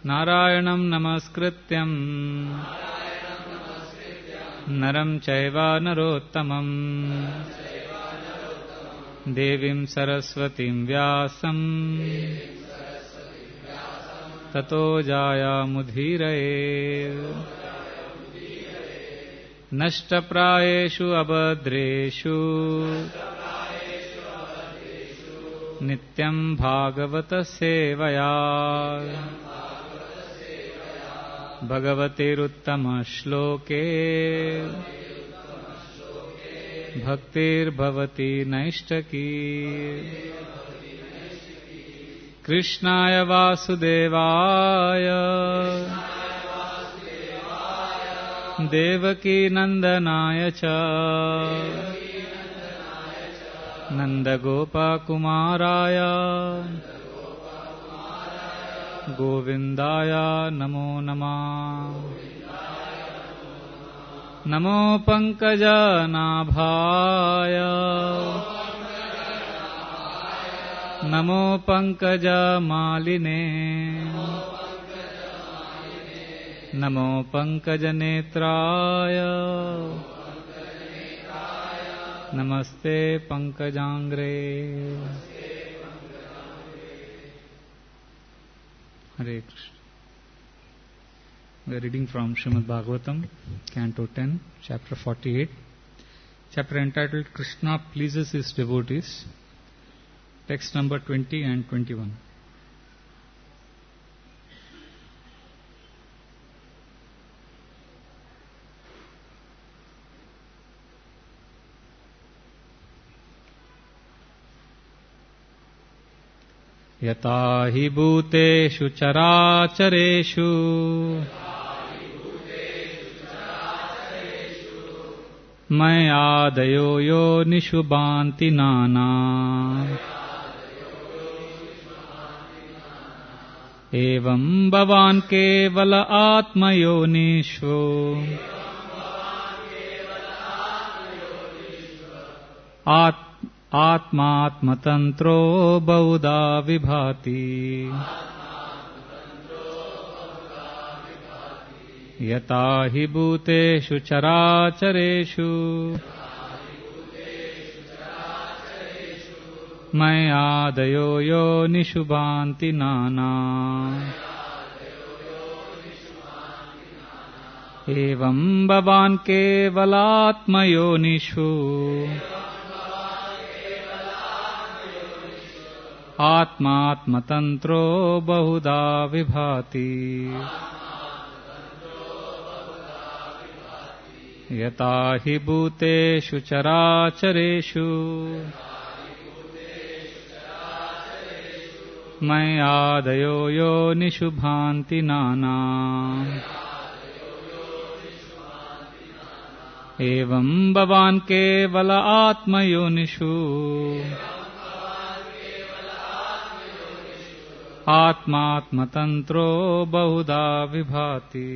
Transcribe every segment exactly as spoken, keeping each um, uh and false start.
नारायणं नमस्कृत्यं नरं चैव नरोत्तमं देवीं सरस्वतीं व्यासं ततो जायामुदीरये। नष्टप्रायेषु अभद्रेषु नित्यं भागवत सेवया भगवतेरुत्तमश्लोके भक्तिर्भवति नैष्टकी। कृष्णाय वासुदेवाय देवकी नंदनाय च नंदगोपकुमाराय गोविंदाय नमो नमः। नमो पंकजनाभाय नमो पंकजमालिने नमो पंकजनेत्राय नमस्ते पंकजांग्रे। Hare Krishna. We are reading from Srimad Bhagavatam, Canto ten, Chapter forty-eight. Chapter entitled Krishna Pleases His Devotees. Text number twenty and twenty-one. यता हि भूतेषु चराचरेषु मयादयो योनिषु भान्ति नाना एवं भवान् केवल आत्मयोनिषु आत्म आत्मात्मतंत्रो बहुधा विभाति। यता हि भूतेषु चराचरेषु मयादयो योनिषु भान्ति नाना एवं भवान् केवलात्मयोनिषु आत्मात्मतंत्रो बहुधा विभाति। यता हि भूतेषु चराचरेषु मयादयो योनिषु भान्ति नाना एवं भवान् केवल आत्मयोनिषु आत्मात्मतंत्रो बहुधा विभाति।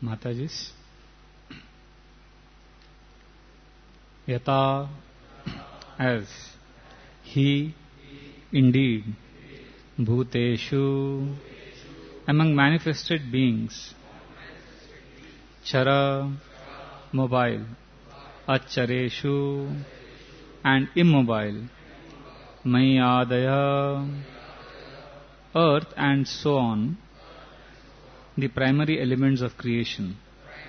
Matajis. Yata, as he, indeed, Bhuteshu, among manifested beings, Chara, mobile, Achareshu, and immobile, Mayadaya, earth, and so on, the primary elements of creation.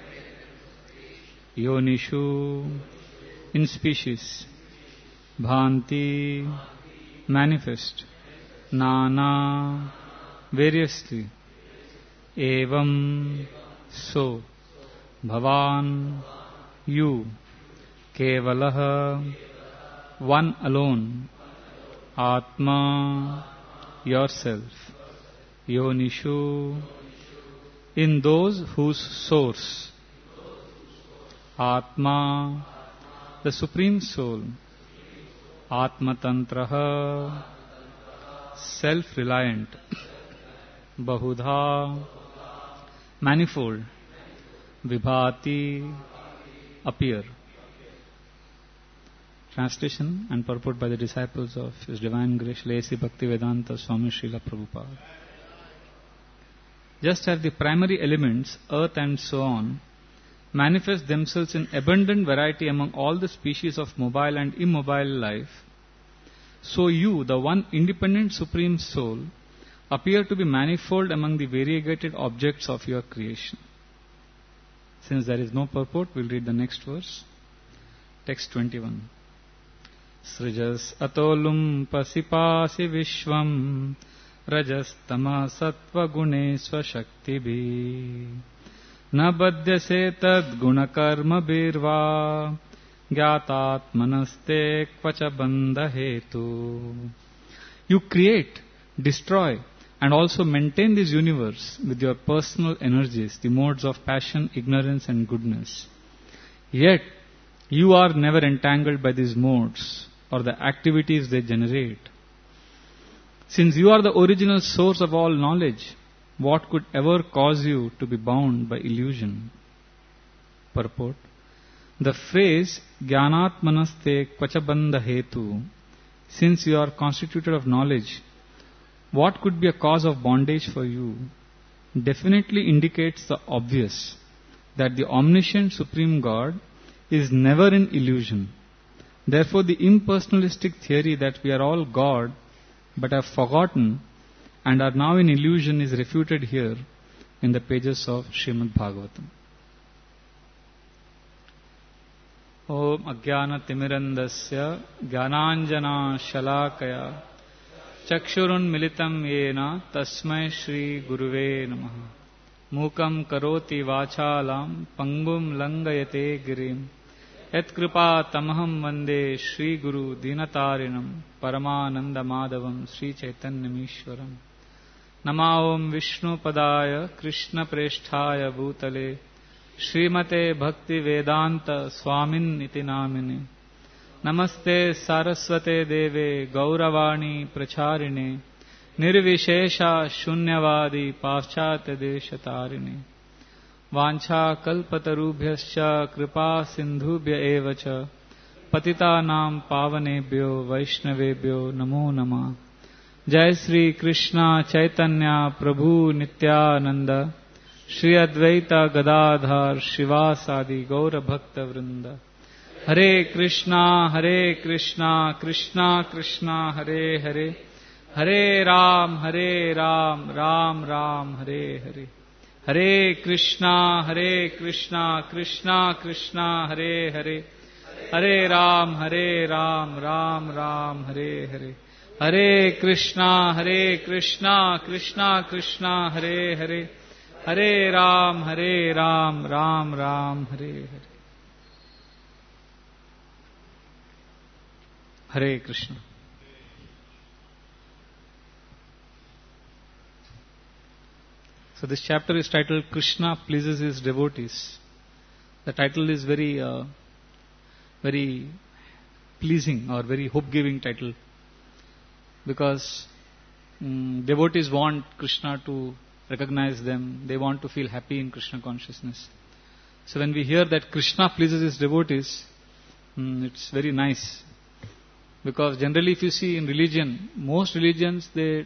Yonishu, in species, Bhanti, manifest, Nana, variously, Evam, so, Bhavan, you, Kevalaha, one alone, Atma, yourself, Yonishu, in those whose source, Atma, the Supreme Soul, Atmatantraha, self-reliant, Bahudha, manifold, Vibhati, appear. Translation and purport by the disciples of His Divine Grace Sri Bhaktivedanta Swami Srila Prabhupada. Just as the primary elements, earth and so on, manifest themselves in abundant variety among all the species of mobile and immobile life, so you, the one independent Supreme Soul, appear to be manifold among the variegated objects of your creation. Since there is no purport, we'll read the next verse. Text twenty-one. Srijas atolum pasipasi vishvam rajas tama sattva gune swashaktibhi na badyase tad gunakarma birva Gyatatmanaste kvacha bandha hetu. You create, destroy, and also maintain this universe with your personal energies, the modes of passion, ignorance, and goodness. Yet, you are never entangled by these modes or the activities they generate. Since you are the original source of all knowledge, what could ever cause you to be bound by illusion? Purport. The phrase Jnanatmanaste Kvachabandha Hetu, since you are constituted of knowledge, what could be a cause of bondage for you, definitely indicates the obvious, that the omniscient Supreme God is never in illusion. Therefore, the impersonalistic theory that we are all God but have forgotten and are now in illusion is refuted here in the pages of Srimad Bhagavatam. Om Ajnana Timirandasya Jnananjana Shalakaya Chakshurun Militam Yena Tasmai Shri Guruve Namaha Mukam Karoti Vachalam Pangum Langayate Girim Yat Kripa Tamaham Vande Shri Guru Dinatarinam Paramananda Madhavam Sri Chaitanya Mishwaram Nama Om Vishnu Padaya Krishna Presthaya Bhutale Srimate Bhakti Vedanta Swamin Iti Namine Namaste Saraswate Deve Gauravani Pracharine Nirvishesha Shunyavadi Paschatya Deshatarine Vancha Kalpatarubhyascha Kripa Sindhubhya Evacha Patita Nam Pavanebhyo Vaishnavebhyo Namo Nama Jai Sri Krishna Chaitanya Prabhu Nityananda Shri Advaita Gadadhar Shivasadi Gaura Bhakta Vrinda Hare Krishna Hare Krishna Krishna Krishna Hare Hare Hare Ram Hare Ram Ram Ram Hare Hare Hare Krishna Hare Krishna Krishna Krishna Hare Hare Hare Ram Hare Ram Ram Ram Hare Hare Hare Krishna Hare Krishna Krishna Krishna Hare Hare Hare Ram, Hare Ram, Ram Ram, Hare Hare. Hare Krishna. So this chapter is titled Krishna Pleases His Devotees. The title is very, uh, very pleasing or very hope-giving title, because um, devotees want Krishna to recognize them. They want to feel happy in Krishna consciousness. So when we hear that Krishna pleases his devotees, mm, it's very nice. Because generally if you see in religion, most religions, they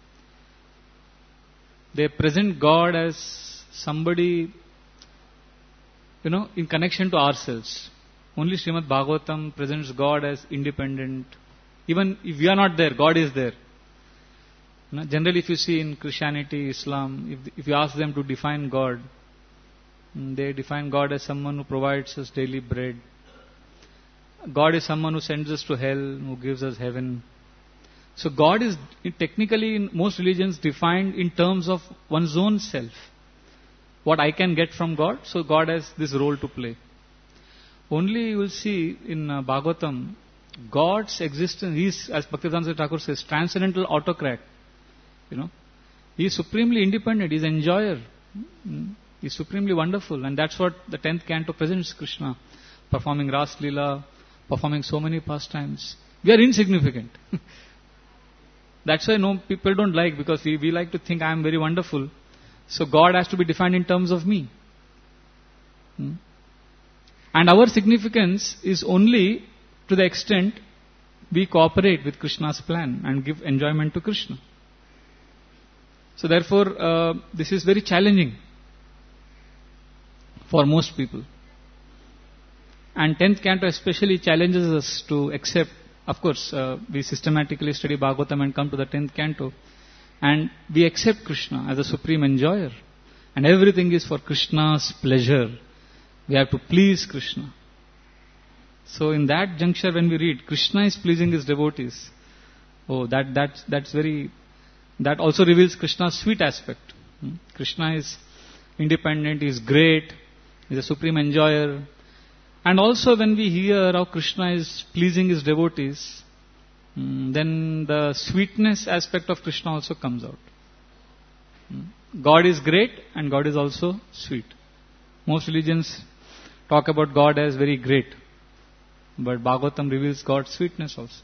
they present God as somebody, you know, in connection to ourselves. Only Srimad Bhagavatam presents God as independent. Even if we are not there, God is there. You know, generally if you see in Christianity, Islam, if, if you ask them to define God, they define God as someone who provides us daily bread. God is someone who sends us to hell, who gives us heaven. So God is technically in most religions defined in terms of one's own self. What I can get from God, so God has this role to play. Only you will see in uh, Bhagavatam, God's existence, he is, as Bhaktivedanta Thakur says, transcendental autocrat. You know, he is supremely independent, he is enjoyer. He is supremely wonderful, and that's what the tenth canto presents Krishna, performing Ras Leela, performing so many pastimes. We are insignificant. That's why no people don't like, because we, we like to think I am very wonderful. So God has to be defined in terms of me. Hmm? And our significance is only to the extent we cooperate with Krishna's plan and give enjoyment to Krishna. So therefore, uh, this is very challenging for most people. And tenth canto especially challenges us to accept. Of course, uh, we systematically study Bhagavatam and come to the tenth canto, and we accept Krishna as a supreme enjoyer, and everything is for Krishna's pleasure. We have to please Krishna. So in that juncture, when we read Krishna is pleasing his devotees, oh, that that that's very that also reveals Krishna's sweet aspect. Hmm? Krishna is independent, he is great, he is a supreme enjoyer. And also when we hear how Krishna is pleasing his devotees, mm, then the sweetness aspect of Krishna also comes out. Mm. God is great and God is also sweet. Most religions talk about God as very great, but Bhagavatam reveals God's sweetness also.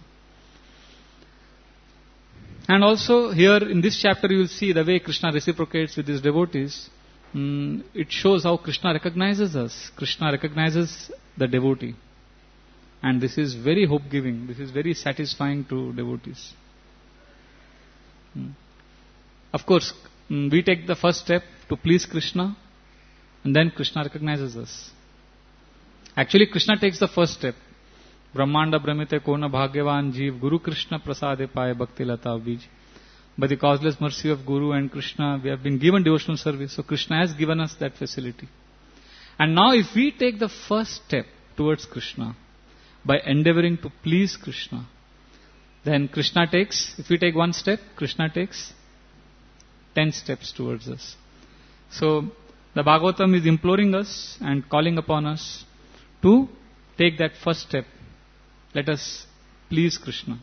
And also here in this chapter you will see the way Krishna reciprocates with his devotees. Mm, it shows how Krishna recognizes us. Krishna recognizes the devotee. And this is very hope-giving. This is very satisfying to devotees. Mm. Of course, mm, we take the first step to please Krishna, and then Krishna recognizes us. Actually, Krishna takes the first step. Brahmanda Brahmite Kona Bhagyavan Jeev Guru Krishna Prasade Paye Bhakti Lata Bij. By the causeless mercy of Guru and Krishna, we have been given devotional service. So Krishna has given us that facility. And now if we take the first step towards Krishna by endeavoring to please Krishna, then Krishna takes, if we take one step, Krishna takes ten steps towards us. So the Bhagavatam is imploring us and calling upon us to take that first step. Let us please Krishna.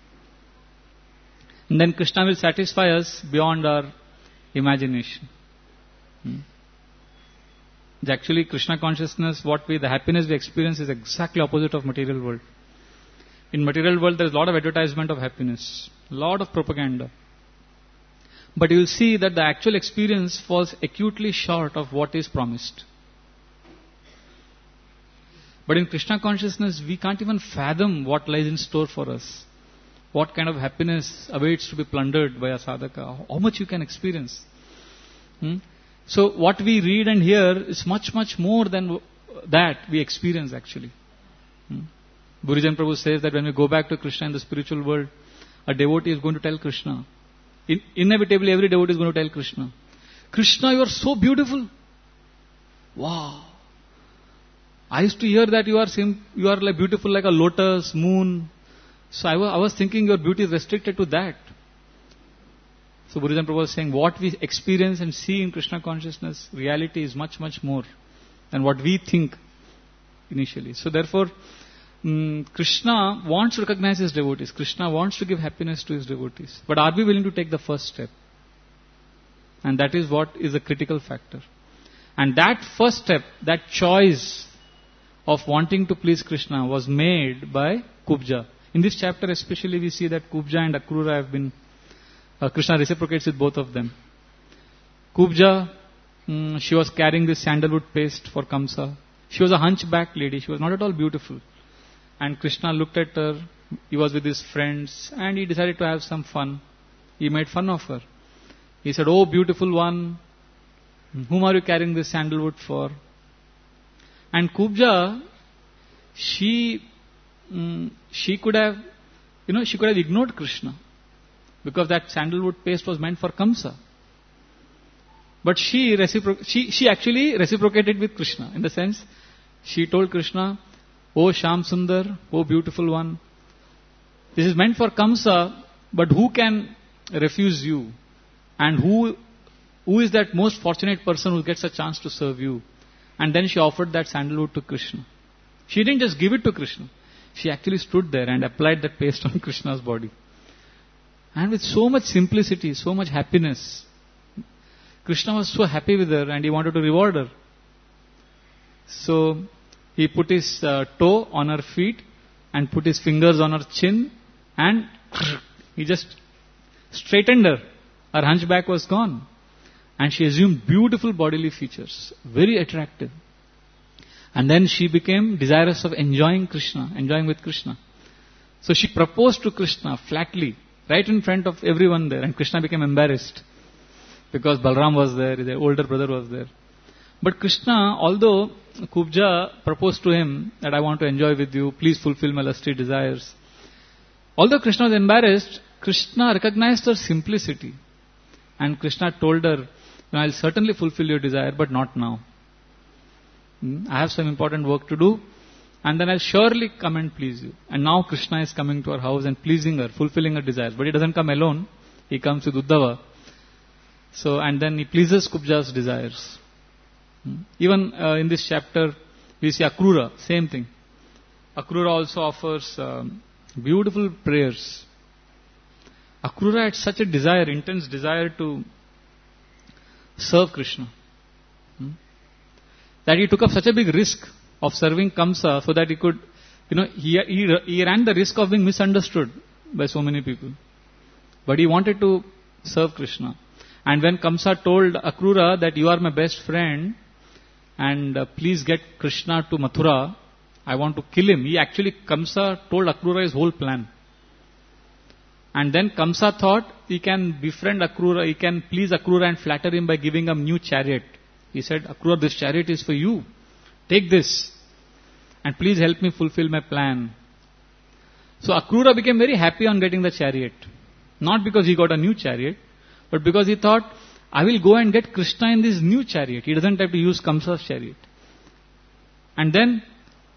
And then Krishna will satisfy us beyond our imagination. Hmm. Actually, Krishna consciousness, what we, the happiness we experience is exactly opposite of material world. In material world, there is a lot of advertisement of happiness, a lot of propaganda. But you will see that the actual experience falls acutely short of what is promised. But in Krishna consciousness, we can't even fathom what lies in store for us. What kind of happiness awaits to be plundered by a sadhaka? How much you can experience? Hmm? So what we read and hear is much, much more than that we experience actually. Hmm? Burijan Prabhu says that when we go back to Krishna in the spiritual world, a devotee is going to tell Krishna. In, inevitably every devotee is going to tell Krishna, Krishna, you are so beautiful. Wow. I used to hear that you are sim- you are like beautiful like a lotus, moon. So I was, I was thinking your beauty is restricted to that. So Burijan Prabhu was saying what we experience and see in Krishna consciousness, reality is much, much more than what we think initially. So therefore, um, Krishna wants to recognize his devotees. Krishna wants to give happiness to his devotees. But are we willing to take the first step? And that is what is a critical factor. And that first step, that choice of wanting to please Krishna was made by Kubja. In this chapter especially we see that Kubja and Akrura have been, uh, Krishna reciprocates with both of them. Kubja, mm, she was carrying this sandalwood paste for Kamsa. She was a hunchback lady. She was not at all beautiful. And Krishna looked at her. He was with his friends and he decided to have some fun. He made fun of her. He said, "Oh, beautiful one, whom are you carrying this sandalwood for?" And Kubja, she, mm, she could have, you know, she could have ignored Krishna because that sandalwood paste was meant for Kamsa. But she, recipro- she, she actually reciprocated with Krishna in the sense, she told Krishna, "Oh, Shyam Sundar, oh, beautiful one, this is meant for Kamsa, but who can refuse you? And who, who is that most fortunate person who gets a chance to serve you?" And then she offered that sandalwood to Krishna. She didn't just give it to Krishna. She actually stood there and applied that paste on Krishna's body. And with so much simplicity, so much happiness, Krishna was so happy with her and he wanted to reward her. So he put his uh, toe on her feet and put his fingers on her chin and he just straightened her. Her hunchback was gone. And she assumed beautiful bodily features, very attractive. And then she became desirous of enjoying Krishna, enjoying with Krishna. So she proposed to Krishna flatly, right in front of everyone there. And Krishna became embarrassed because Balram was there, his older brother was there. But Krishna, although Kubja proposed to him that I want to enjoy with you, please fulfill my lusty desires. Although Krishna was embarrassed, Krishna recognized her simplicity. And Krishna told her, "I'll certainly fulfill your desire, but not now. I have some important work to do, and then I'll surely come and please you." And now Krishna is coming to her house and pleasing her, fulfilling her desires. But he doesn't come alone. He comes with Uddhava. So, and then he pleases Kubja's desires. Even uh, in this chapter, we see Akrura, same thing. Akrura also offers um, beautiful prayers. Akrura had such a desire, intense desire to serve Krishna, hmm? that he took up such a big risk of serving Kamsa so that he could, you know, he, he, he ran the risk of being misunderstood by so many people. But he wanted to serve Krishna. And when Kamsa told Akrura that you are my best friend and uh, please get Krishna to Mathura, I want to kill him. He actually, Kamsa told Akrura his whole plan. And then Kamsa thought he can befriend Akrura, he can please Akrura and flatter him by giving him a new chariot. He said, "Akrura, this chariot is for you. Take this. And please help me fulfill my plan." So Akrura became very happy on getting the chariot. Not because he got a new chariot, but because he thought, I will go and get Krishna in this new chariot. He doesn't have to use Kamsa's chariot. And then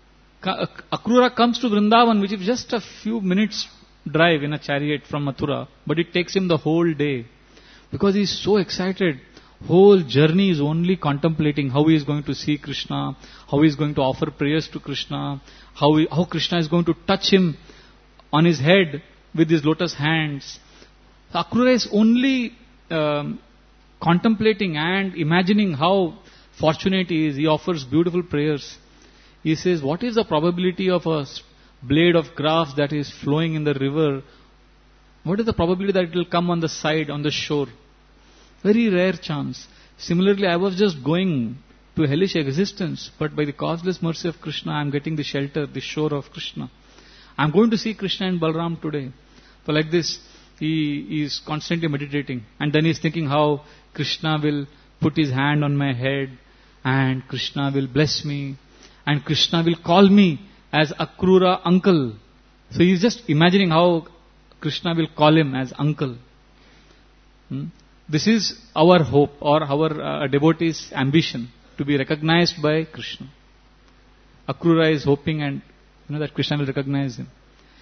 Akrura comes to Vrindavan, which is just a few minutes drive in a chariot from Mathura, but it takes him the whole day because he is so excited. Whole journey is only contemplating how he is going to see Krishna, how he is going to offer prayers to Krishna, how he, how Krishna is going to touch him on his head with his lotus hands. So Akrura is only um, contemplating and imagining how fortunate he is. He offers beautiful prayers. He says, what is the probability of a blade of grass that is flowing in the river? What is the probability that it will come on the side, on the shore? Very rare chance. Similarly, I was just going to a hellish existence, but by the causeless mercy of Krishna, I am getting the shelter, the shore of Krishna. I am going to see Krishna and Balram today. So like this, he, he is constantly meditating. And then he is thinking how Krishna will put his hand on my head, and Krishna will bless me, and Krishna will call me as Akrura uncle. So he is just imagining how Krishna will call him as uncle. Hmm? This is our hope or our uh, devotee's ambition, to be recognized by Krishna. Akrura is hoping and you know that Krishna will recognize him.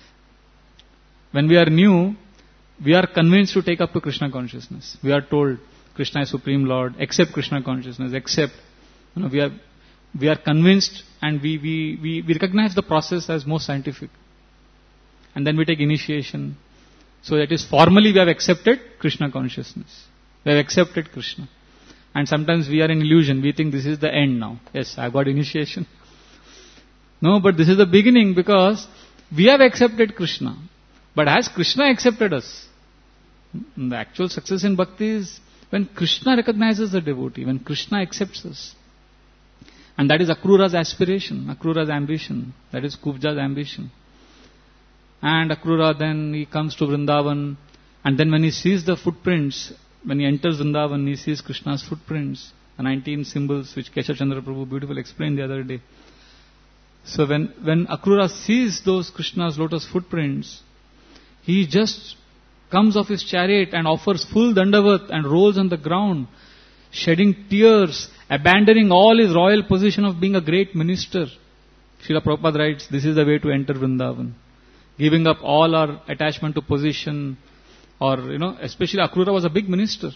When we are new, we are convinced to take up to Krishna consciousness. We are told Krishna is Supreme Lord, accept Krishna consciousness, accept. You know, we are we are convinced and we, we, we, we recognize the process as most scientific. And then we take initiation. So that is formally we have accepted Krishna consciousness. We have accepted Krishna. And sometimes we are in illusion. We think this is the end now. Yes, I got initiation. No, but this is the beginning because we have accepted Krishna. But has Krishna accepted us? The actual success in bhakti is when Krishna recognizes the devotee, when Krishna accepts us. And that is Akrura's aspiration, Akrura's ambition. That is Kubja's ambition. And Akrura then he comes to Vrindavan, and then when he sees the footprints, when he enters Vrindavan, he sees Krishna's footprints, the nineteen symbols which Keshav Chandra Prabhu beautifully explained the other day. So when, when Akrura sees those Krishna's lotus footprints, he just comes off his chariot and offers full dandavat and rolls on the ground, shedding tears, abandoning all his royal position of being a great minister. Srila Prabhupada writes, this is the way to enter Vrindavan. Giving up all our attachment to position, or, you know, especially Akrura was a big minister.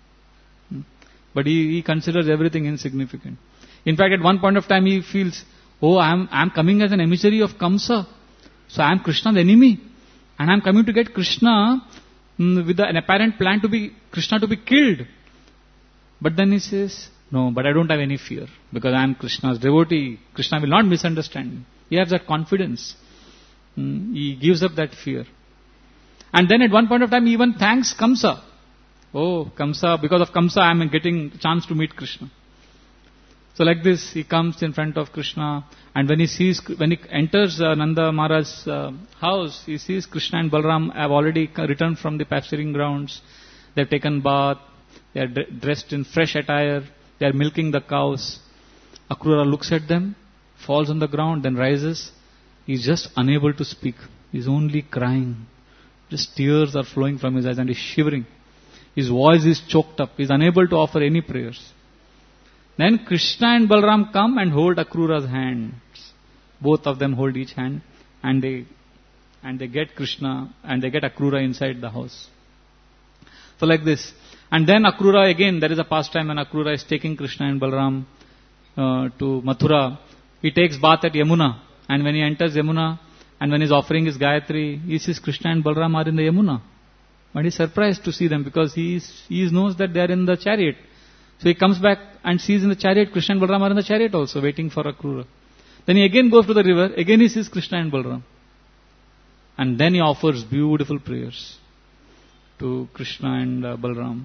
But he, he considers everything insignificant. In fact, at one point of time he feels, oh, I am, I am coming as an emissary of Kamsa. So I am Krishna's enemy. And I am coming to get Krishna mm, with the, an apparent plan to be, Krishna to be killed. But then he says, no, but I don't have any fear. Because I am Krishna's devotee. Krishna will not misunderstand me. He has that confidence. Mm, he gives up that fear. And then at one point of time he even thanks Kamsa. Oh, Kamsa, because of Kamsa I am getting a chance to meet Krishna. So like this, he comes in front of Krishna, and when he sees, when he enters uh, Nanda Maharaj's uh, house, he sees Krishna and Balram have already returned from the pasturing grounds. They have taken bath, they are d- dressed in fresh attire, they are milking the cows. Akrura looks at them, falls on the ground, then rises. He is just unable to speak. He is only crying. Just tears are flowing from his eyes and he is shivering. His voice is choked up. He is unable to offer any prayers. Then Krishna and Balram come and hold Akrura's hands. Both of them hold each hand, and they and they get Krishna and they get Akrura inside the house. So like this. And then Akrura again, there is a pastime when Akrura is taking Krishna and Balram uh, to Mathura. He takes bath at Yamuna, and when he enters Yamuna and when he is offering his Gayatri, he sees Krishna and Balram are in the Yamuna. But he is surprised to see them because he is, he knows that they are in the chariot. So he comes back and sees in the chariot, Krishna and Balram are in the chariot also, waiting for Akrura. Then he again goes to the river, again he sees Krishna and Balram. And then he offers beautiful prayers to Krishna and uh, Balram.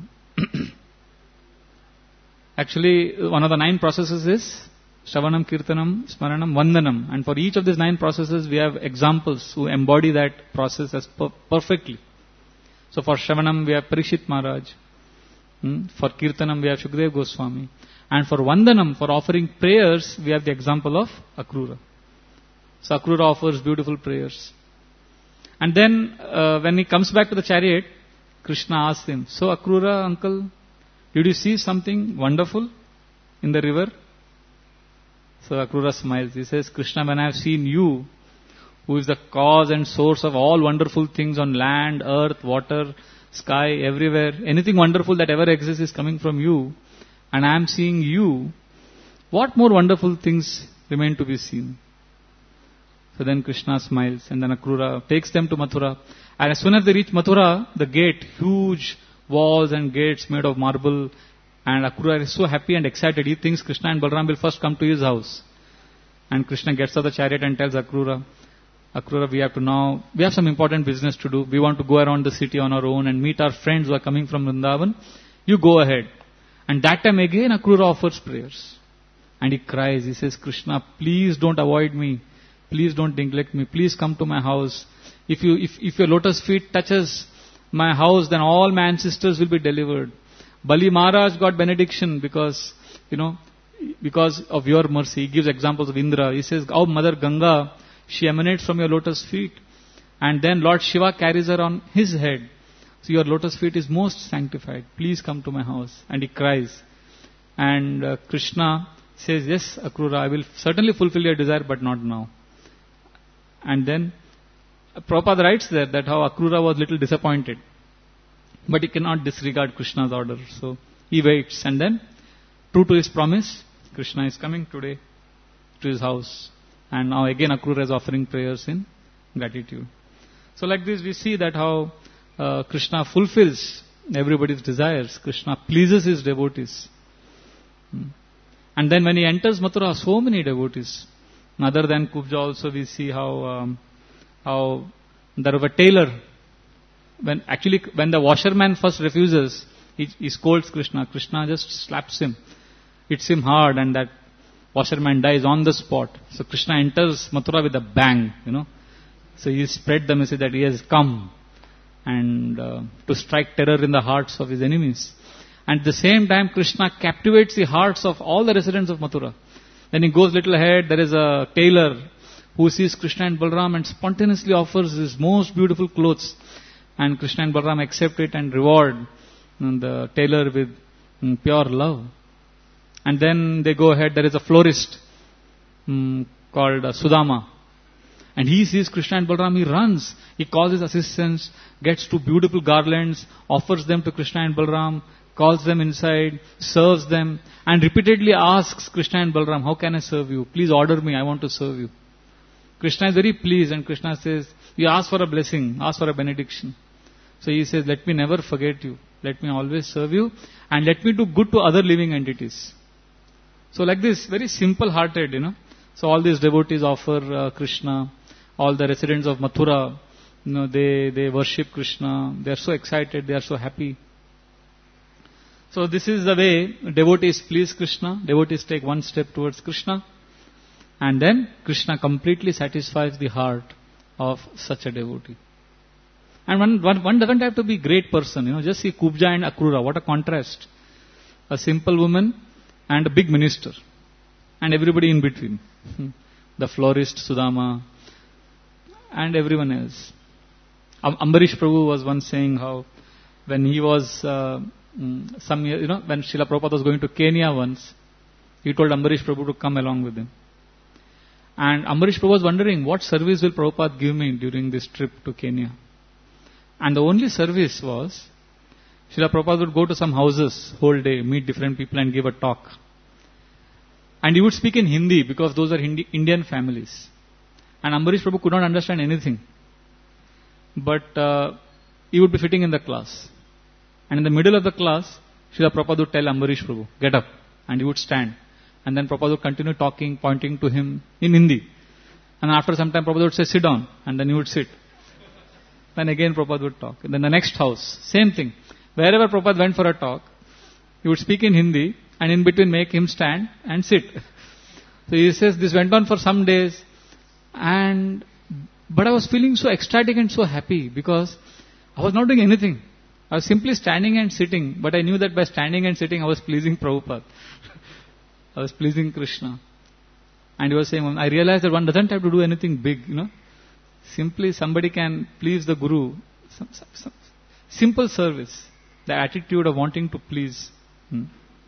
Actually, one of the nine processes is Shravanam, Kirtanam, Smaranam, Vandanam. And for each of these nine processes, we have examples who embody that process as per- perfectly. So for Shravanam, we have Parikshit Maharaj. Hmm? For Kirtanam, we have Shukdev Goswami. And for Vandanam, for offering prayers, we have the example of Akrura. So Akrura offers beautiful prayers. And then, uh, when he comes back to the chariot, Krishna asks him, so Akrura, uncle, did you see something wonderful in the river? So Akrura smiles. He says, Krishna, when I have seen you, who is the cause and source of all wonderful things on land, earth, water, sky, everywhere. Anything wonderful that ever exists is coming from you. And I am seeing you. What more wonderful things remain to be seen? So then Krishna smiles, and then Akrura takes them to Mathura. And as soon as they reach Mathura, the gate, huge walls and gates made of marble. And Akrura is so happy and excited. He thinks Krishna and Balram will first come to his house. And Krishna gets out of the chariot and tells Akrura, Akrura, we have to now, we have some important business to do. We want to go around the city on our own and meet our friends who are coming from Vrindavan. You go ahead. And that time again, Akrura offers prayers. And he cries, he says, Krishna, please don't avoid me. Please don't neglect me. Please come to my house. If you, if, if your lotus feet touches my house, then all my ancestors will be delivered. Bali Maharaj got benediction because, you know, because of your mercy. He gives examples of Indra. He says, oh, Mother Ganga, she emanates from your lotus feet. And then Lord Shiva carries her on his head. So your lotus feet is most sanctified. Please come to my house. And he cries. And uh, Krishna says, yes, Akrura, I will certainly fulfill your desire, but not now. And then uh, Prabhupada writes there that how Akrura was little disappointed. But he cannot disregard Krishna's order. So he waits. And then, true to his promise, Krishna is coming today to his house. And now again Akrura is offering prayers in gratitude. So like this we see that how uh, Krishna fulfills everybody's desires. Krishna pleases his devotees. Hmm. And then when he enters Mathura, so many devotees. Other than Kubja also we see how um, how there was a tailor. When actually when the washerman first refuses, He, he scolds Krishna. Krishna just slaps him, hits him hard, and that washerman dies on the spot. So Krishna enters Mathura with a bang, you know. So he spread the message that he has come and uh, to strike terror in the hearts of his enemies. And at the same time, Krishna captivates the hearts of all the residents of Mathura. Then he goes little ahead, there is a tailor who sees Krishna and Balram and spontaneously offers his most beautiful clothes. And Krishna and Balram accept it and reward the tailor with um, pure love. And then they go ahead, there is a florist um, called uh, Sudama. And he sees Krishna and Balram, he runs. He calls his assistants, gets two beautiful garlands, offers them to Krishna and Balram, calls them inside, serves them, and repeatedly asks Krishna and Balram, how can I serve you? Please order me, I want to serve you. Krishna is very pleased, and Krishna says, you ask for a blessing, ask for a benediction. So he says, let me never forget you. Let me always serve you, and let me do good to other living entities. So like this, very simple-hearted, you know. So all these devotees offer uh, Krishna. All the residents of Mathura, you know, they, they worship Krishna. They are so excited, they are so happy. So this is the way devotees please Krishna. Devotees take one step towards Krishna. And then Krishna completely satisfies the heart of such a devotee. And one, one, one doesn't have to be a great person. You know, just see Kubja and Akrura. What a contrast. A simple woman and a big minister. And everybody in between. The florist, Sudama, and everyone else. Ambarish Prabhu was once saying how when he was uh, some year, you know, when Srila Prabhupada was going to Kenya once, he told Ambarish Prabhu to come along with him. And Ambarish Prabhu was wondering, what service will Prabhupada give me during this trip to Kenya? And the only service was, Srila Prabhupada would go to some houses whole day, meet different people and give a talk. And he would speak in Hindi because those are Hindi, Indian families. And Ambarish Prabhu could not understand anything. But uh, he would be sitting in the class. And in the middle of the class, Srila Prabhupada would tell Ambarish Prabhu, get up. And he would stand. And then Prabhupada would continue talking, pointing to him in Hindi. And after some time, Prabhupada would say, sit down. And then he would sit. Then again Prabhupada would talk. And then the next house, same thing. Wherever Prabhupada went for a talk, he would speak in Hindi and in between make him stand and sit. So he says this went on for some days. And but I was feeling so ecstatic and so happy because I was not doing anything. I was simply standing and sitting, but I knew that by standing and sitting I was pleasing Prabhupada. I was pleasing Krishna. And he was saying, I realized that one doesn't have to do anything big, you know. Simply somebody can please the Guru. Some, some, some simple service. The attitude of wanting to please. Hmm.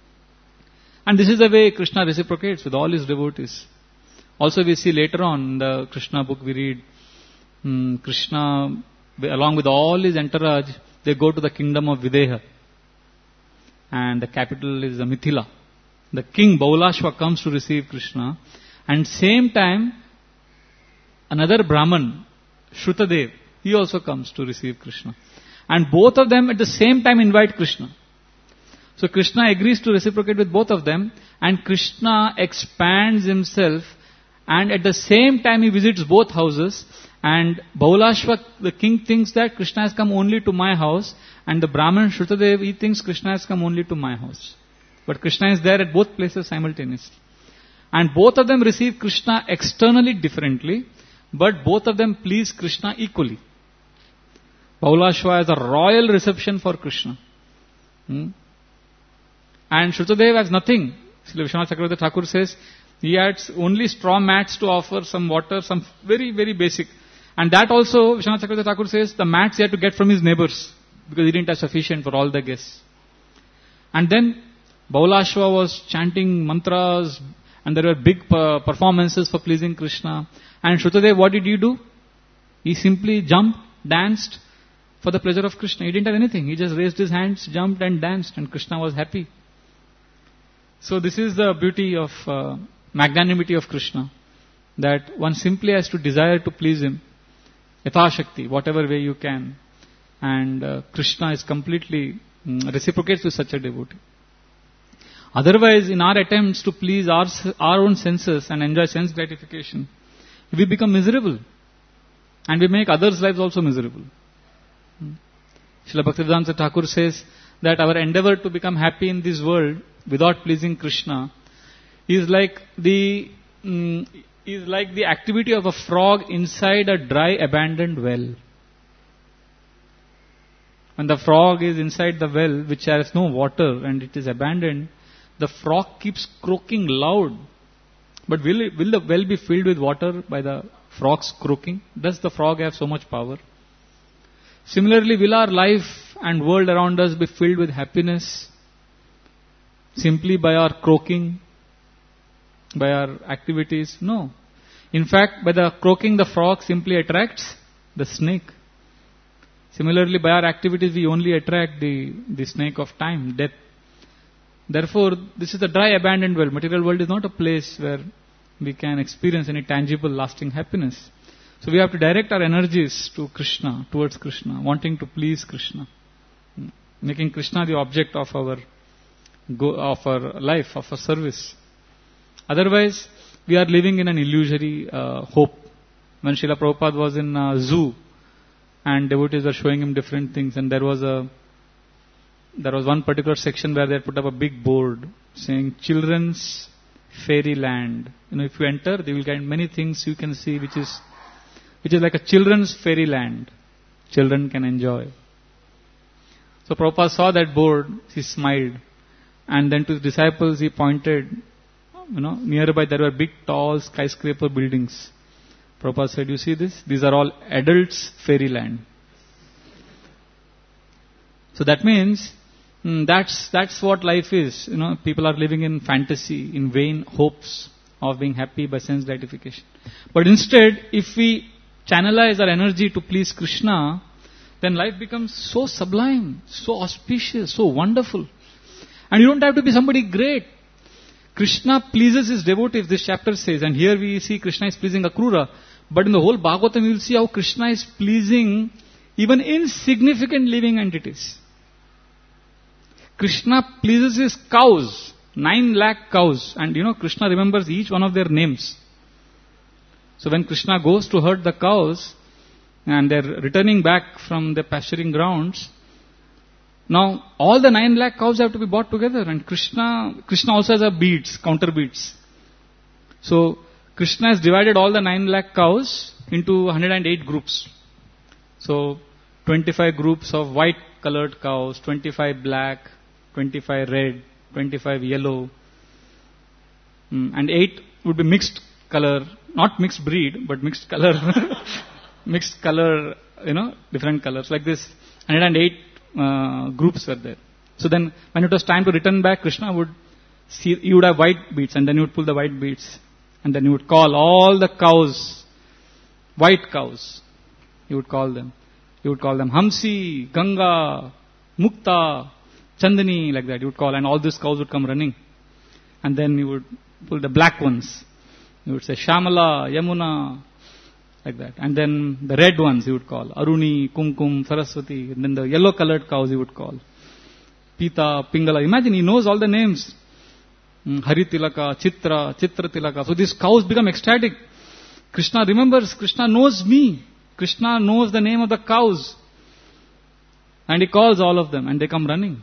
And this is the way Krishna reciprocates with all his devotees. Also we see later on in the Krishna book we read, um, Krishna along with all his entourage, they go to the kingdom of Videha. And the capital is Mithila. The king Baulashva comes to receive Krishna. And same time, another Brahman, Shrutadev, he also comes to receive Krishna. And both of them at the same time invite Krishna. So Krishna agrees to reciprocate with both of them. And Krishna expands himself. And at the same time he visits both houses. And Baulashva, the king, thinks that Krishna has come only to my house. And the Brahman Shrutadev, he thinks Krishna has come only to my house. But Krishna is there at both places simultaneously. And both of them receive Krishna externally differently. But both of them please Krishna equally. Baulashva has a royal reception for Krishna. Hmm? And Shrutadev has nothing. Srila Vishwanath Chakravarti Thakur says, he had only straw mats to offer, some water, some very, very basic. And that also, Vishwanath Chakravarti Thakur says, the mats he had to get from his neighbors, because he didn't have sufficient for all the guests. And then, Baulashva was chanting mantras, and there were big uh, performances for pleasing Krishna. And Shrutadev, what did he do? He simply jumped, danced for the pleasure of Krishna. He didn't have anything. He just raised his hands, jumped and danced, and Krishna was happy. So this is the beauty of uh, magnanimity of Krishna, that one simply has to desire to please him, yatha shakti, whatever way you can, and uh, Krishna is completely um, reciprocates with such a devotee. Otherwise, in our attempts to please our, our own senses and enjoy sense gratification, we become miserable, and we make others' lives also miserable. Hmm. Srila Bhaktivedanta Thakur says that our endeavor to become happy in this world without pleasing Krishna is like the mm, is like the activity of a frog inside a dry abandoned well. When the frog is inside the well which has no water and it is abandoned, the frog keeps croaking loud. But will it, will the well be filled with water by the frog's croaking? Does the frog have so much power? Similarly, will our life and world around us be filled with happiness simply by our croaking, by our activities? No. In fact, by the croaking, the frog simply attracts the snake. Similarly, by our activities, we only attract the, the snake of time, death. Therefore, this is the dry, abandoned world. Material world is not a place where we can experience any tangible, lasting happiness. So we have to direct our energies to Krishna, towards Krishna, wanting to please Krishna, making Krishna the object of our go, of our life, of our service. Otherwise, we are living in an illusory uh, hope. When Srila Prabhupada was in a zoo, and devotees were showing him different things, and there was a there was one particular section where they put up a big board saying children's fairyland. You know, if you enter, you will get many things you can see which is which is like a children's fairyland. Children can enjoy. So Prabhupada saw that board, he smiled, and then to his disciples he pointed, you know, nearby there were big tall skyscraper buildings. Prabhupada said, you see this? These are all adults' fairyland. So that means mm, that's that's what life is. You know, people are living in fantasy, in vain hopes of being happy by sense gratification. But instead, if we channelize our energy to please Krishna, then life becomes so sublime, so auspicious, so wonderful. And you don't have to be somebody great. Krishna pleases his devotees, this chapter says, and here we see Krishna is pleasing Akrura. But in the whole Bhagavatam, you will see how Krishna is pleasing even insignificant living entities. Krishna pleases his cows, nine lakh cows, and you know, Krishna remembers each one of their names. So when Krishna goes to herd the cows, and they're returning back from the pasturing grounds, now all the nine lakh cows have to be brought together, and Krishna, Krishna also has a beads, counter beads. So Krishna has divided all the nine lakh cows into one hundred eight groups. So twenty-five groups of white colored cows, twenty-five black, twenty-five red, twenty-five yellow, and eight would be mixed color, not mixed breed, but mixed color, mixed color, you know, different colors. Like this, one hundred eight uh, groups were there. So then, when it was time to return back, Krishna would see, you would have white beads, and then you would pull the white beads, and then you would call all the cows, white cows. You would call them. You would call them Hamsi, Ganga, Mukta, Chandani, like that. You would call, and all these cows would come running. And then you would pull the black ones. You would say Shamala, Yamuna, like that. And then the red ones you would call Aruni, Kumkum, Saraswati. And then the yellow colored cows you would call Pita, Pingala. Imagine, he knows all the names. Haritilaka, Chitra, Chitra Tilaka. So these cows become ecstatic. Krishna remembers, Krishna knows me. Krishna knows the name of the cows. And he calls all of them, and they come running.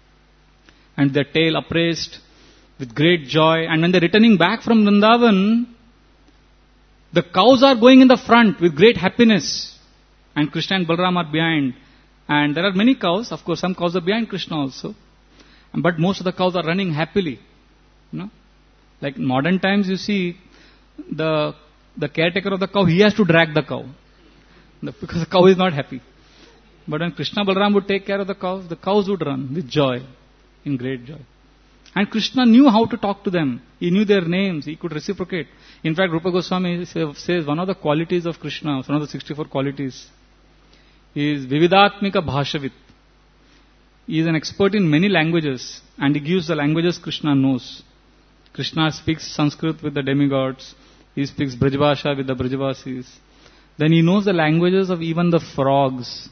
And their tail upraised with great joy. And when they're returning back from Vrindavan, the cows are going in the front with great happiness. And Krishna and Balaram are behind. And there are many cows. Of course, some cows are behind Krishna also. But most of the cows are running happily. You know? Like in modern times, you see, the the caretaker of the cow, he has to drag the cow. The, because the cow is not happy. But when Krishna Balaram would take care of the cows, the cows would run with joy, in great joy. And Krishna knew how to talk to them. He knew their names. He could reciprocate. In fact, Rupa Goswami says one of the qualities of Krishna, one of the sixty-four qualities, is Vividatmika Bhashavit. He is an expert in many languages, and he gives the languages Krishna knows. Krishna speaks Sanskrit with the demigods. He speaks Brajbhasha with the Brajavasis. Then he knows the languages of even the frogs.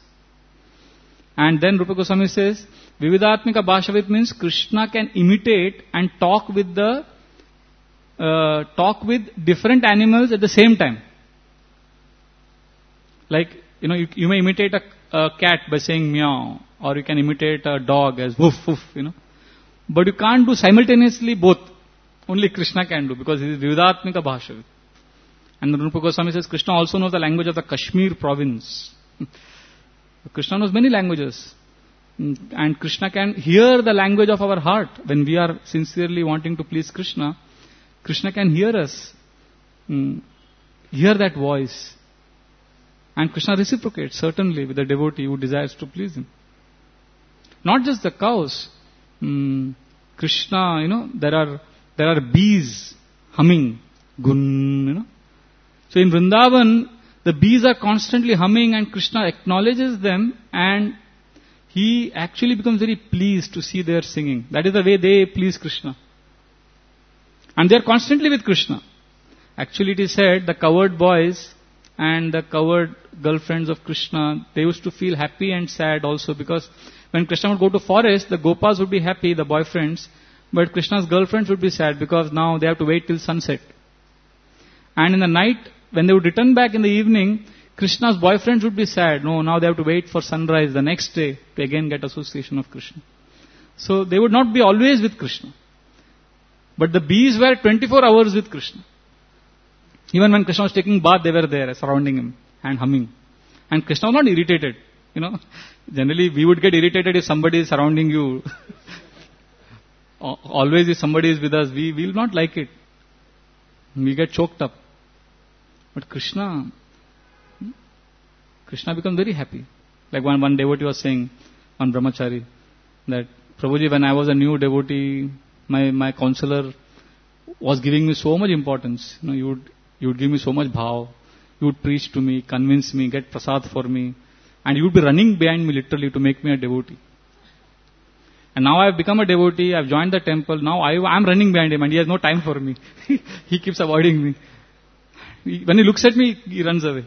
And then Rupa Goswami says, Vividatmika Bhashavit means Krishna can imitate and talk with the uh, talk with different animals at the same time. Like, you know, you, you may imitate a, a cat by saying meow, or you can imitate a dog as woof woof, you know. But you can't do simultaneously both. Only Krishna can do, because he is Vividatmika Bhasha. And Rupa Goswami says Krishna also knows the language of the Kashmir province. Krishna knows many languages. And Krishna can hear the language of our heart. When we are sincerely wanting to please Krishna, Krishna can hear us. Mm, hear that voice. And Krishna reciprocates, certainly, with the devotee who desires to please him. Not just the cows. Mm, Krishna, you know, there are there are bees humming. Gun, you know. So in Vrindavan, the bees are constantly humming and Krishna acknowledges them and he actually becomes very pleased to see their singing. That is the way they please Krishna. And they are constantly with Krishna. Actually it is said the coward boys and the coward girlfriends of Krishna, they used to feel happy and sad also, because when Krishna would go to forest, the Gopas would be happy, the boyfriends, but Krishna's girlfriends would be sad because now they have to wait till sunset. And in the night, when they would return back in the evening, Krishna's boyfriends would be sad. No, now they have to wait for sunrise the next day to again get association of Krishna. So they would not be always with Krishna. But the bees were twenty-four hours with Krishna. Even when Krishna was taking bath, they were there surrounding him and humming. And Krishna was not irritated. You know, generally we would get irritated if somebody is surrounding you. Always if somebody is with us, we will not like it. We get choked up. But Krishna, Krishna becomes very happy. Like one, one devotee was saying, one brahmachari, that Prabhuji, when I was a new devotee, my, my counselor was giving me so much importance. You know, you would, you would give me so much bhav. You would preach to me, convince me, get prasad for me. And you would be running behind me literally to make me a devotee. And now I have become a devotee, I have joined the temple, now I am running behind him and he has no time for me. He keeps avoiding me. He, when he looks at me, he runs away.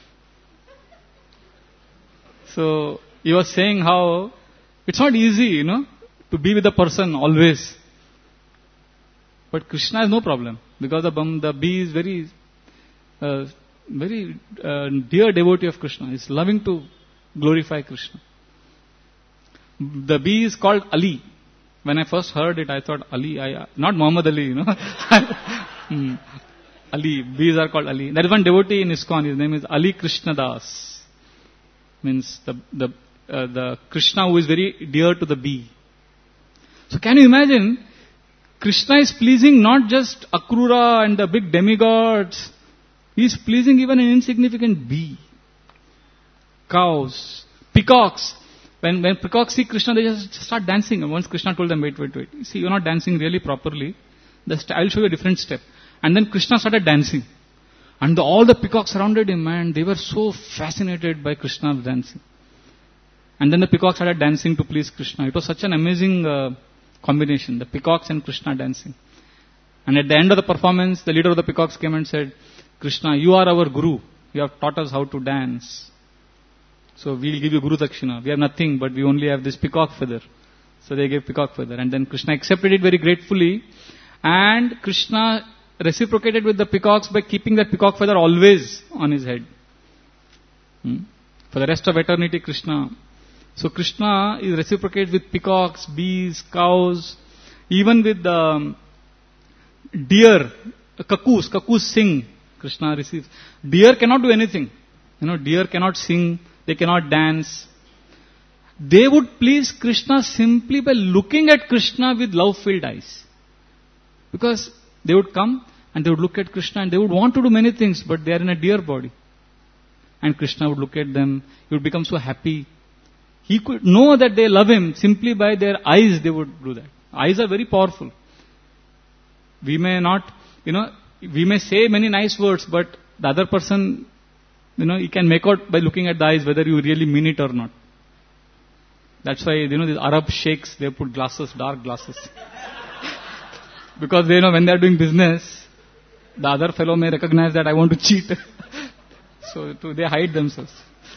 So, he was saying how it's not easy, you know, to be with a person always. But Krishna has no problem, because the, the bee is very, uh, very uh, dear devotee of Krishna. He is loving to glorify Krishna. The bee is called Ali. When I first heard it, I thought Ali, I, not Muhammad Ali, you know. mm. Ali, bees are called Ali. There is one devotee in ISKCON, his name is Ali Krishna Das. Means the, the, uh, the Krishna who is very dear to the bee. So can you imagine, Krishna is pleasing not just Akrura and the big demigods. He is pleasing even an insignificant bee. Cows, peacocks. When, when peacocks see Krishna, they just start dancing. And once Krishna told them, wait, wait, wait. See, you're not dancing really properly. St- I'll show you a different step. And then Krishna started dancing. And the, all the peacocks surrounded him and they were so fascinated by Krishna's dancing. And then the peacocks started dancing to please Krishna. It was such an amazing uh, combination, the peacocks and Krishna dancing. And at the end of the performance, the leader of the peacocks came and said, Krishna, you are our guru. You have taught us how to dance. So we'll give you Guru Dakshina. We have nothing, but we only have this peacock feather. So they gave peacock feather. And then Krishna accepted it very gratefully. And Krishna reciprocated with the peacocks by keeping that peacock feather always on his head. Hmm? For the rest of eternity, Krishna. So Krishna is reciprocates with peacocks, bees, cows, even with the um, deer, kakus, kakus sing. Krishna receives. Deer cannot do anything. You know, deer cannot sing. They cannot dance. They would please Krishna simply by looking at Krishna with love-filled eyes. Because they would come and they would look at Krishna and they would want to do many things, but they are in a deer body. And Krishna would look at them. He would become so happy. He could know that they love him simply by their eyes. They would do that. Eyes are very powerful. We may not, you know, we may say many nice words, but the other person, you know, he can make out by looking at the eyes whether you really mean it or not. That's why, you know, these Arab sheikhs, they put glasses, dark glasses. Because they know when they are doing business, the other fellow may recognize that I want to cheat. So to, they hide themselves.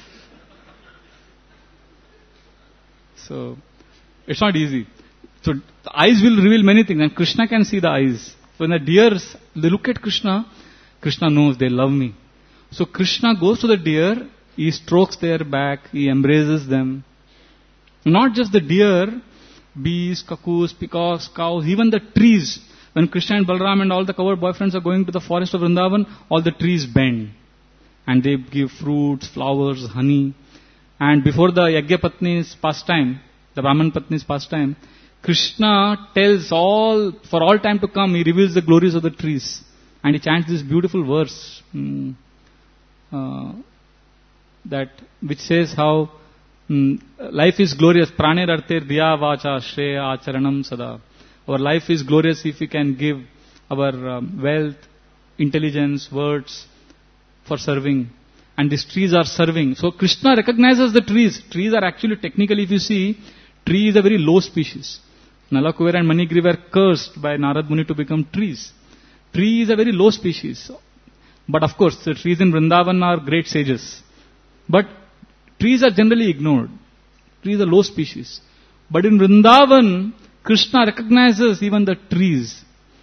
So it's not easy. So the eyes will reveal many things, and Krishna can see the eyes. When the deers, they look at Krishna, Krishna knows they love me. So Krishna goes to the deer, he strokes their back, he embraces them. Not just the deer, bees, cuckoos, peacocks, cows, even the trees. When Krishna and Balaram and all the cowherd boyfriends are going to the forest of Vrindavan, all the trees bend. And they give fruits, flowers, honey. And before the Yajna Patni's pastime, the Brahman Patni's pastime, Krishna tells all, for all time to come, he reveals the glories of the trees. And he chants this beautiful verse, mm, uh, that, which says how mm, life is glorious. Praner arter diya vacha shreya acharanam sada. Our life is glorious if we can give our um, wealth, intelligence, words for serving. And these trees are serving. So Krishna recognizes the trees. Trees are actually, technically, if you see, tree is a very low species. Nala Kuvera and Manigri were cursed by Narad Muni to become trees. Tree is a very low species. But of course, the trees in Vrindavan are great sages. But trees are generally ignored. Trees are low species. But in Vrindavan, Krishna recognizes even the trees.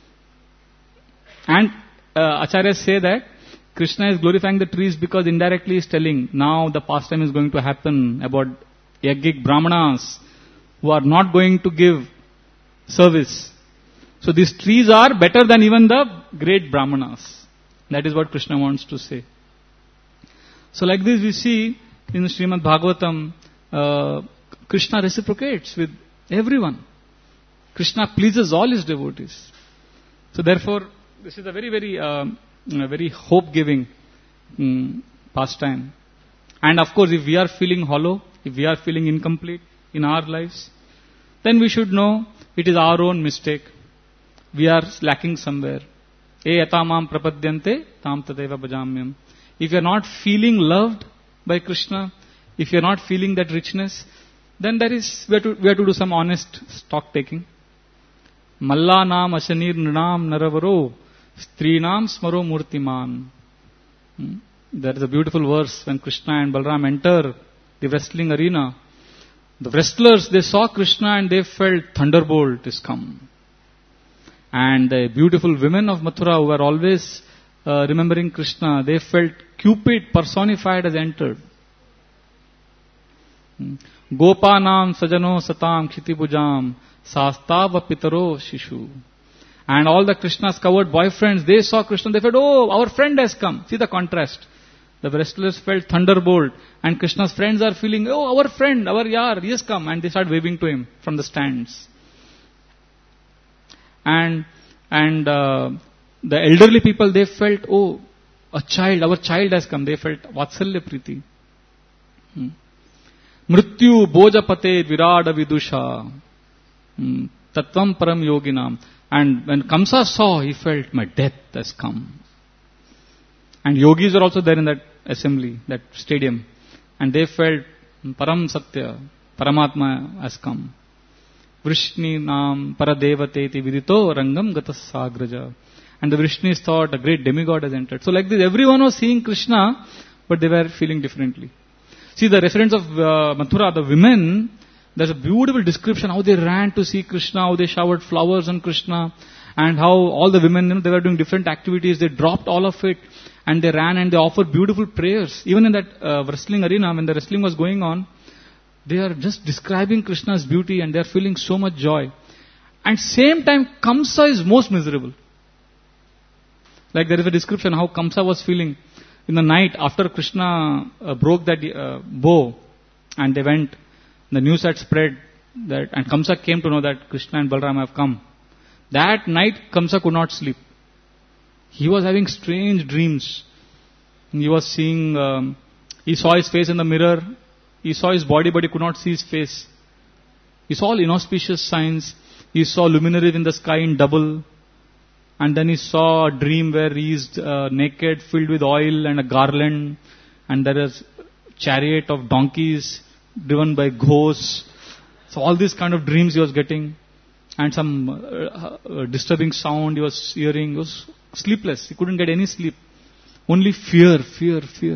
And uh, Acharyas say that Krishna is glorifying the trees because indirectly he is telling, now the pastime is going to happen about Yajnik Brahmanas who are not going to give service. So these trees are better than even the great Brahmanas. That is what Krishna wants to say. So like this we see in Srimad Bhagavatam, uh, Krishna reciprocates with everyone. Krishna pleases all his devotees. So therefore, this is a very, very, uh, a very hope-giving um, pastime. And of course, if we are feeling hollow, if we are feeling incomplete in our lives, then we should know it is our own mistake. We are lacking somewhere. E yatamam prapadyante tam tadeva bhajamyam. If you are not feeling loved by Krishna, if you are not feeling that richness, then there is, we have to, we have to do some honest stock taking. Malla nam ashanir nrinam naravaro strinam smaro murtiman. Hmm? There is a beautiful verse when Krishna and Balaram enter the wrestling arena. The wrestlers, they saw Krishna and they felt thunderbolt is come. And the beautiful women of Mathura who were always uh, remembering Krishna, they felt Cupid personified has entered. Hmm. Gopanam sajano satam kshitibujam sastava pitaro shishu. And all the Krishna's covered boyfriends, they saw Krishna, they felt, oh, our friend has come. See the contrast. The wrestlers felt thunderbolt, and Krishna's friends are feeling, oh, our friend, our yar, he has come. And they start waving to him from the stands. And and uh, the elderly people, they felt, oh, a child, our child has come. They felt Vatsalya Priti. Hmm. Mrityu bojapate virada vidusha hmm. Tattvam param yoginam. And when Kamsa saw, he felt, my death has come. And yogis were also there in that assembly, that stadium. And they felt, Param Satya, Paramatma has come. Vrishni Nam Paradevate Vidito Rangam Gatas Sagraja. And the Vrishnis thought a great demigod has entered. So like this, everyone was seeing Krishna, but they were feeling differently. See the reference of uh, Mathura, the women, there's a beautiful description how they ran to see Krishna, how they showered flowers on Krishna, and how all the women, you know, they were doing different activities. They dropped all of it, and they ran and they offered beautiful prayers. Even in that uh, wrestling arena, when the wrestling was going on, they are just describing Krishna's beauty and they are feeling so much joy. And same time, Kamsa is most miserable. Like there is a description how Kamsa was feeling in the night after Krishna uh, broke that uh, bow, and they went. The news had spread that, and Kamsa came to know that Krishna and Balaram have come. That night, Kamsa could not sleep. He was having strange dreams. He was seeing, um, he saw his face in the mirror. He saw his body, but he could not see his face. He saw all inauspicious signs. He saw luminaries in the sky in double. And then he saw a dream where he is uh, naked, filled with oil and a garland. And there is chariot of donkeys driven by ghosts. So all these kind of dreams he was getting. And some uh, uh, disturbing sound he was hearing. He was sleepless. He couldn't get any sleep. Only fear, fear, fear.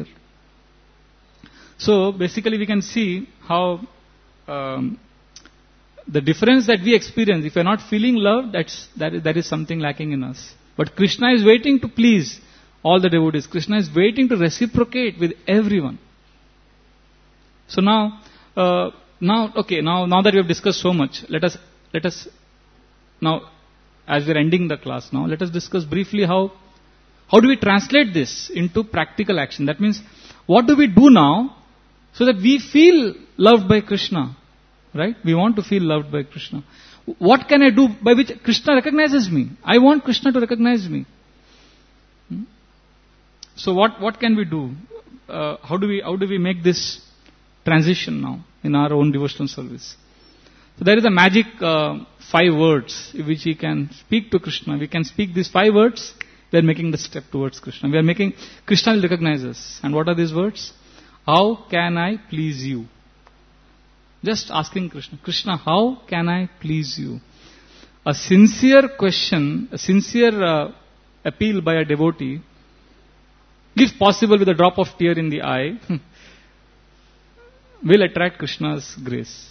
So basically we can see how um, the difference that we experience, if we are not feeling love, that's, that, is, that is something lacking in us. But Krishna is waiting to please all the devotees. Krishna is waiting to reciprocate with everyone. So now, uh, now, okay, now, now that we have discussed so much, let us, let us, now, as we are ending the class now, let us discuss briefly how, how do we translate this into practical action? That means, what do we do now so that we feel loved by Krishna? Right? We want to feel loved by Krishna. What can I do by which Krishna recognizes me? I want Krishna to recognize me. Hmm? So what, what can we do? Uh, how do we, how do we make this transition now in our own devotional service? So there is a magic uh, five words which we can speak to Krishna. We can speak these five words. We are making the step towards Krishna. We are making, Krishna will recognize us. And what are these words? How can I please you? Just asking Krishna, Krishna, how can I please you? A sincere question, a sincere uh, appeal by a devotee, if possible with a drop of tear in the eye, will attract Krishna's grace.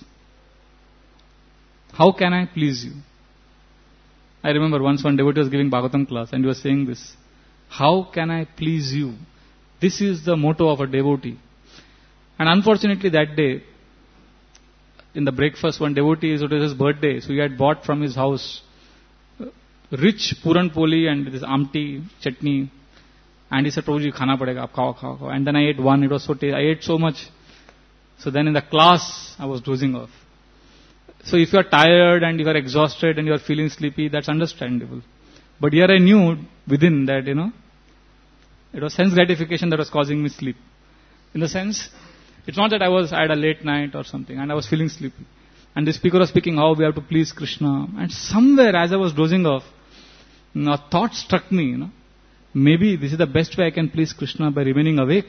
How can I please you? I remember once one devotee was giving Bhagavatam class and he was saying this. How can I please you? This is the motto of a devotee. And unfortunately that day, in the breakfast, one devotee, it was his birthday, so he had bought from his house rich puran poli and this amti, chutney. And he said, Prabhuji, khana padega, aap khao, khao, khao. And then I ate one, it was so tasty. I ate so much. So then in the class, I was dozing off. So if you are tired and you are exhausted and you are feeling sleepy, that's understandable. But here I knew within that, you know, it was sense gratification that was causing me sleep. In the sense, it's not that I was, I had a late night or something and I was feeling sleepy. And the speaker was speaking how we have to please Krishna. And somewhere as I was dozing off, you know, a thought struck me, you know, maybe this is the best way I can please Krishna by remaining awake.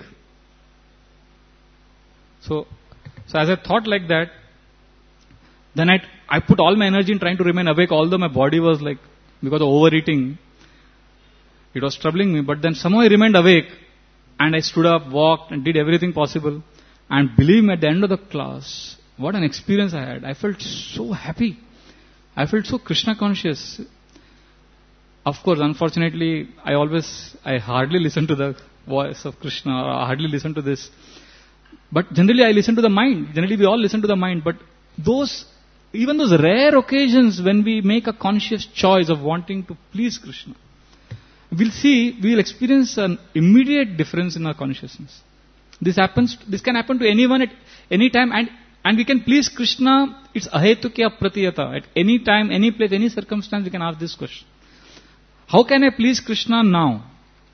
So, so as I thought like that, then I, I put all my energy in trying to remain awake, although my body was like, because of overeating, it was troubling me. But then somehow I remained awake and I stood up, walked and did everything possible. And believe me, at the end of the class, what an experience I had. I felt so happy. I felt so Krishna conscious. Of course, unfortunately, I always, I hardly listen to the voice of Krishna, or I hardly listen to this. But generally I listen to the mind. Generally we all listen to the mind. But those, even those rare occasions when we make a conscious choice of wanting to please Krishna, we'll see, we'll experience an immediate difference in our consciousness. This happens, this can happen to anyone at any time, and, and we can please Krishna, it's ahetukya pratiyata. At any time, any place, any circumstance, we can ask this question. How can I please Krishna now?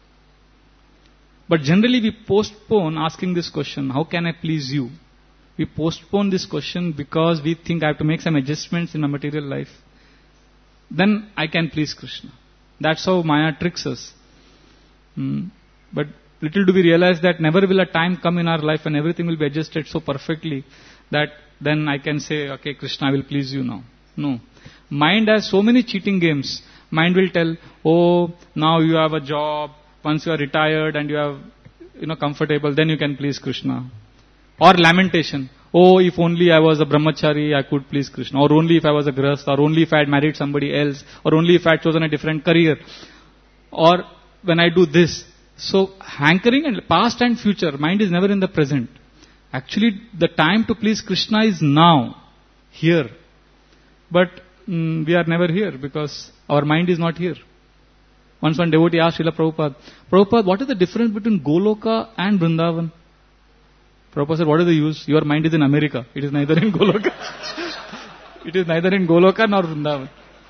But generally we postpone asking this question, how can I please you? We postpone this question because we think I have to make some adjustments in my material life. Then I can please Krishna. That's how Maya tricks us. Hmm. But little do we realize that never will a time come in our life when everything will be adjusted so perfectly that then I can say, okay, Krishna, I will please you now. No. Mind has so many cheating games. Mind will tell, oh, now you have a job. Once you are retired and you have, you know, comfortable, then you can please Krishna. Or lamentation. Oh, if only I was a brahmachari, I could please Krishna. Or only if I was a grahastha. Or only if I had married somebody else. Or only if I had chosen a different career. Or when I do this. So, hankering and past and future, mind is never in the present. Actually, the time to please Krishna is now, here. But mm, we are never here because our mind is not here. Once one devotee asked Srila Prabhupada, Prabhupada, what is the difference between Goloka and Vrindavan? Prabhupada said, what is the use? Your mind is in America. It is neither in Goloka. It is neither in Goloka nor Vrindavan.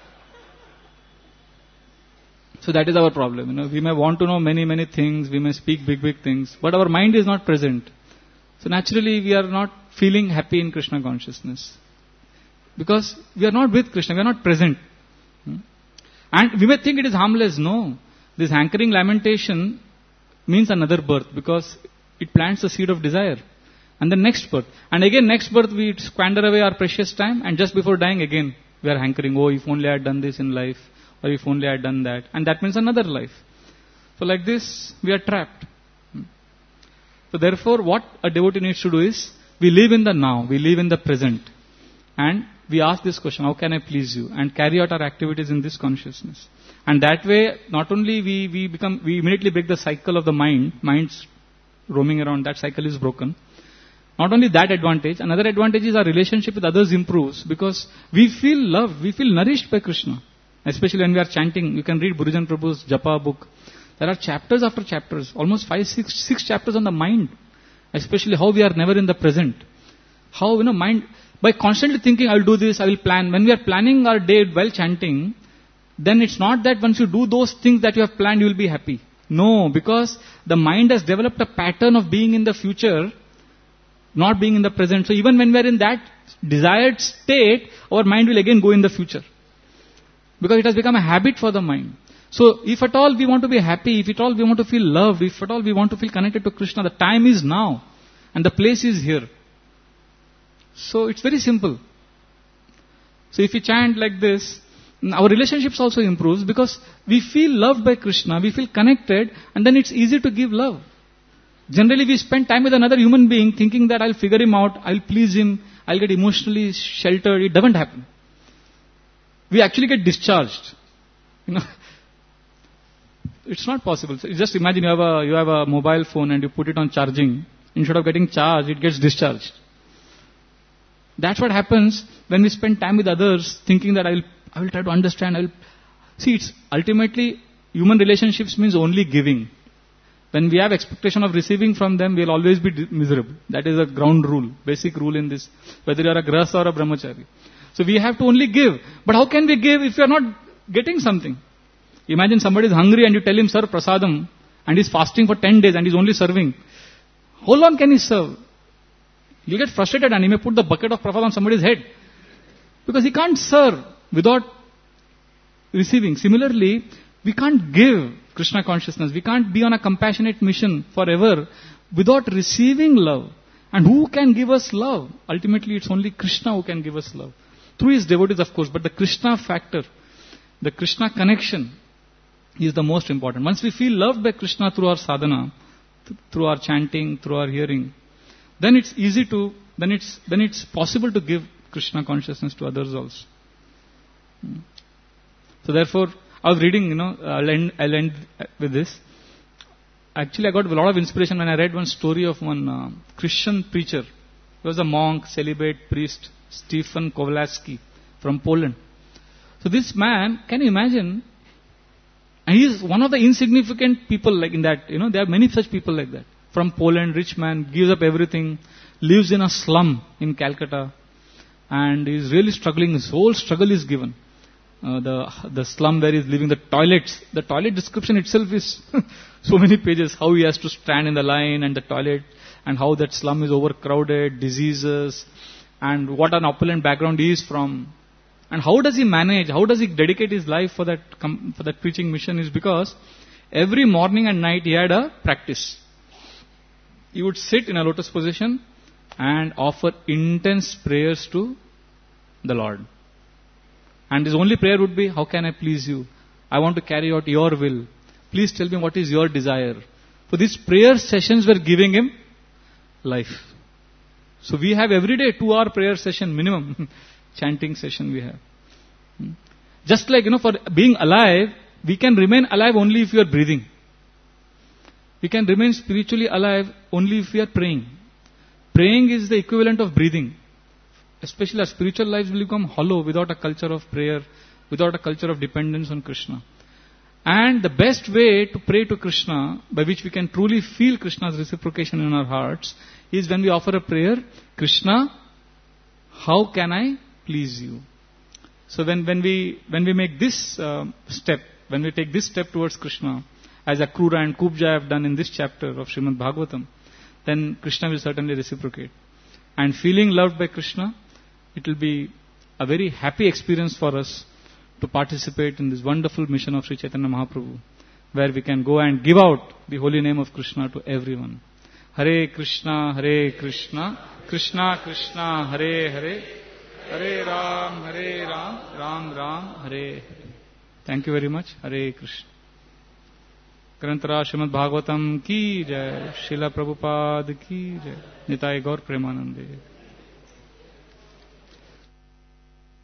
So that is our problem. You know, we may want to know many, many things. We may speak big, big things. But our mind is not present. So naturally we are not feeling happy in Krishna consciousness. Because we are not with Krishna. We are not present. Hmm? And we may think it is harmless. No. This hankering lamentation means another birth. Because it plants the seed of desire. And then next birth. And again next birth we squander away our precious time. And just before dying again we are hankering. Oh, if only I had done this in life. Or if only I had done that. And that means another life. So like this, we are trapped. So therefore, what a devotee needs to do is, we live in the now, we live in the present. And we ask this question, how can I please you? And carry out our activities in this consciousness. And that way, not only we, we become, we immediately break the cycle of the mind, mind's roaming around, that cycle is broken. Not only that advantage, another advantage is our relationship with others improves because we feel loved, we feel nourished by Krishna. Especially when we are chanting, you can read Bhurujan Prabhu's Japa book. There are chapters after chapters, almost five, six, six chapters on the mind. Especially how we are never in the present. How, you know, mind, by constantly thinking, I will do this, I will plan. When we are planning our day while chanting, then it's not that once you do those things that you have planned, you will be happy. No, because the mind has developed a pattern of being in the future, not being in the present. So even when we are in that desired state, our mind will again go in the future. Because it has become a habit for the mind. So if at all we want to be happy, if at all we want to feel loved, if at all we want to feel connected to Krishna, the time is now. And the place is here. So it's very simple. So if we chant like this, our relationships also improves because we feel loved by Krishna, we feel connected, and then it's easy to give love. Generally we spend time with another human being thinking that I'll figure him out, I'll please him, I'll get emotionally sheltered. It doesn't happen. We actually get discharged. You know, it's not possible. So just imagine you have a you have a mobile phone and you put it on charging. Instead of getting charged, it gets discharged. That's what happens when we spend time with others thinking that I will I will try to understand. I will see. It's ultimately human relationships means only giving. When we have expectation of receiving from them, we will always be miserable. That is a ground rule, basic rule in this, whether you are a grahastha or a brahmachari. So we have to only give. But how can we give if we are not getting something? Imagine somebody is hungry and you tell him, sir, prasadam, and he's fasting for ten days and he's only serving. How long can he serve? He'll get frustrated and he may put the bucket of prasadam on somebody's head. Because he can't serve without receiving. Similarly, we can't give Krishna consciousness. We can't be on a compassionate mission forever without receiving love. And who can give us love? Ultimately, it's only Krishna who can give us love. Through his devotees, of course, but the Krishna factor, the Krishna connection is the most important. Once we feel loved by Krishna through our sadhana, th- through our chanting, through our hearing, then it's easy to, then it's then it's possible to give Krishna consciousness to others also. Hmm. So therefore, I was reading, you know, I'll end, I'll end with this. Actually, I got a lot of inspiration when I read one story of one uh, Christian preacher. He was a monk, celibate priest, Stefan Kowalski from Poland. So this man, can you imagine? And he is one of the insignificant people like in that, you know, there are many such people like that. From Poland, rich man, gives up everything, lives in a slum in Calcutta, and is really struggling. His whole struggle is given. Uh, the the slum where he is living, the toilets, the toilet description itself is so many pages, how he has to stand in the line and the toilet, and how that slum is overcrowded, diseases, and what an opulent background he is from. And how does he manage, how does he dedicate his life for that for that preaching mission is because every morning and night he had a practice. He would sit in a lotus position and offer intense prayers to the Lord. And his only prayer would be, how can I please you? I want to carry out your will. Please tell me what is your desire. So these prayer sessions were giving him life. So we have every day two hour prayer session minimum. Chanting session we have. Just like, you know, for being alive, we can remain alive only if we are breathing. We can remain spiritually alive only if we are praying. Praying is the equivalent of breathing. Especially our spiritual lives will become hollow without a culture of prayer, without a culture of dependence on Krishna. And the best way to pray to Krishna, by which we can truly feel Krishna's reciprocation in our hearts, is when we offer a prayer, Krishna, how can I please you? So when, when we when we make this uh, step, when we take this step towards Krishna, as Akrura and Kubja have done in this chapter of Srimad Bhagavatam, then Krishna will certainly reciprocate. And feeling loved by Krishna, it will be a very happy experience for us to participate in this wonderful mission of Sri Chaitanya Mahaprabhu, where we can go and give out the holy name of Krishna to everyone. Hare Krishna, Hare Krishna, Krishna Krishna, Hare Hare, Hare Ram, Hare Ram, Ram Ram, Hare Hare. Thank you very much. Hare Krishna. Grantara Srimad Bhagavatam ki jai, Srila Prabhupada ki jai, Nitai Gaur Premanande.